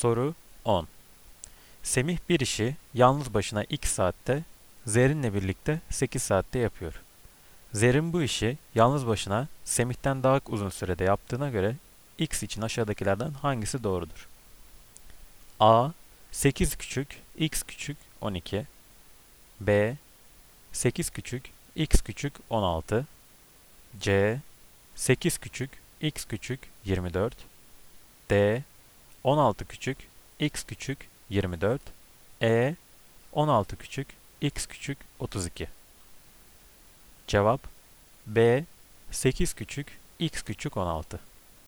Soru 10. Semih bir işi yalnız başına x saatte, Zerrin'le birlikte 8 saatte yapıyor. Zerrin bu işi yalnız başına Semih'ten daha uzun sürede yaptığına göre x için aşağıdakilerden hangisi doğrudur? A. 8 küçük x küçük 12. B. 8 küçük x küçük 16. C. 8 küçük x küçük 24. D. 16 küçük x küçük 24. E. 16 küçük x küçük 32. Cevap B. 8 küçük x küçük 16.